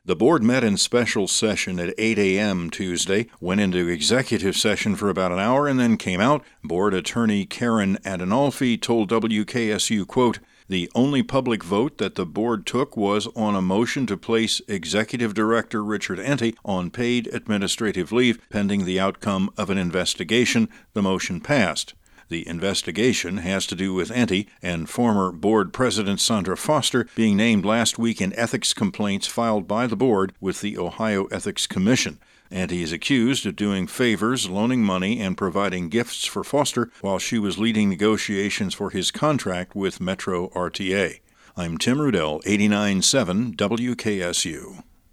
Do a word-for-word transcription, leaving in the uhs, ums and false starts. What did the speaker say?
The board met in special session at eight a.m. Tuesday, went into executive session for about an hour, and then came out. Board attorney Karen Adinolfi told W K S U, quote, "The only public vote that the board took was on a motion to place Executive Director Richard Enty on paid administrative leave pending the outcome of an investigation. The motion passed. The investigation has to do with Enty and former board president Sandra Foster being named last week in ethics complaints filed by the board with the Ohio Ethics Commission. Enty is accused of doing favors, loaning money, and providing gifts for Foster while she was leading negotiations for his contract with Metro R T A. I'm Tim Rudell, eighty-nine point seven W K S U.